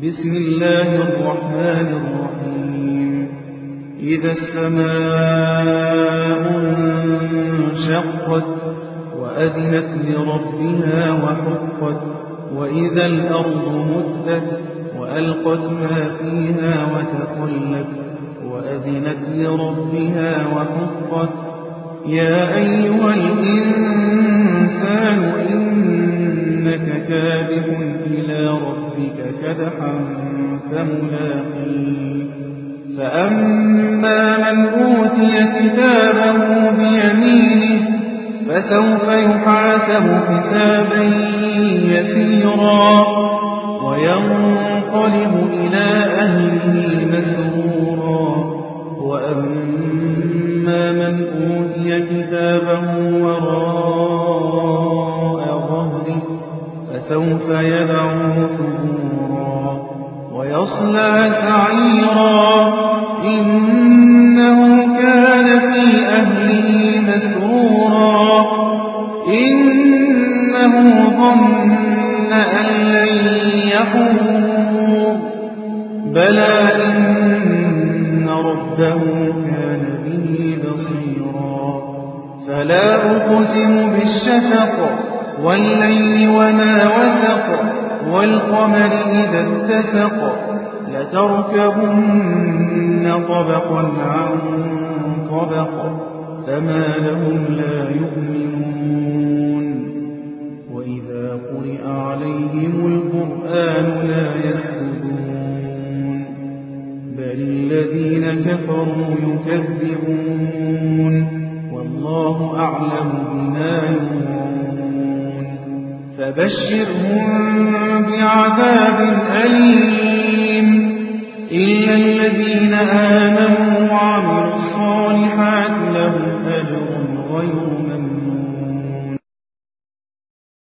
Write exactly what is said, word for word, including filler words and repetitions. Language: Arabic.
بسم الله الرحمن الرحيم إذا السماء انشقت وأذنت لربها وحقت وإذا الأرض مدت وألقت ما فيها وتخلت وأذنت لربها وحقت يا أيها الإنسان إنك كادح إلى ربك كدحا فملاقيه فأما من أوتي كتابه بيمينه فسوف يحاسب حسابا يسيرا وينقلب إلى أهله مسرورا وأما من أوتي كتابه وراء ظهره فسوف يدعو ثبورا ويصلى سعيرا إنه كان في أهله مسرورا إنه ظن أن لن يحور بلى إن ربه كان به بصيرا فلا أقسم بالشفق والليل وما وسق والقمر إذا اتسق لتركبن طبقا عن طبق فما لهم لا يؤمنون وإذا قرئ عليهم القرآن لا يسجدون بل الذين كفروا يكذبون والله أعلم بما يوعون فبشرهم بعذاب أليم إلا الذين آمنوا وعملوا الصالحات لهم أجر غير ممنون